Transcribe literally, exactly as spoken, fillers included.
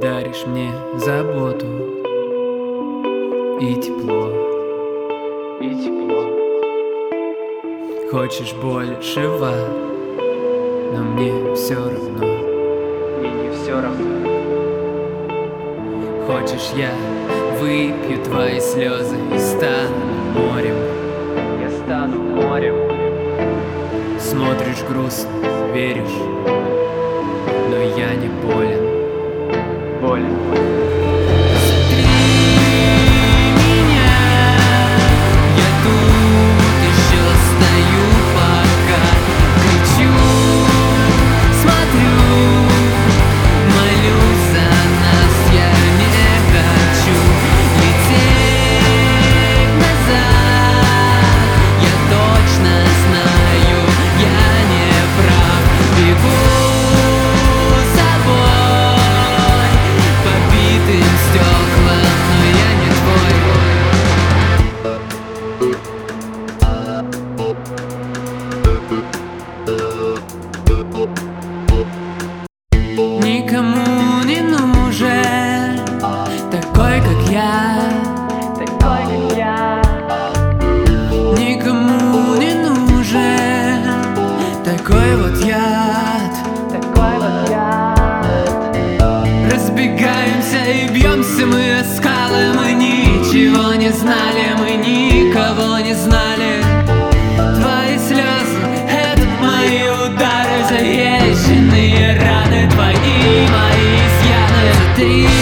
Даришь мне заботу и тепло, и тепло. Хочешь большего, но мне все равно. Мне не все равно. Хочешь, я выпью твои слезы и стану морем. Я стану морем. Смотришь грустно, веришь, но я не болен. Болен. Никому не нужен такой, как я, такой, как я. Никому не нужен такой вот яд, такой вот яд. Разбегаемся и бьемся мы о скалы. Мы ничего не знали, мы никого не знали. Твои слезы — это мои удары, заезженные раны, твои, мои изъяны. Ты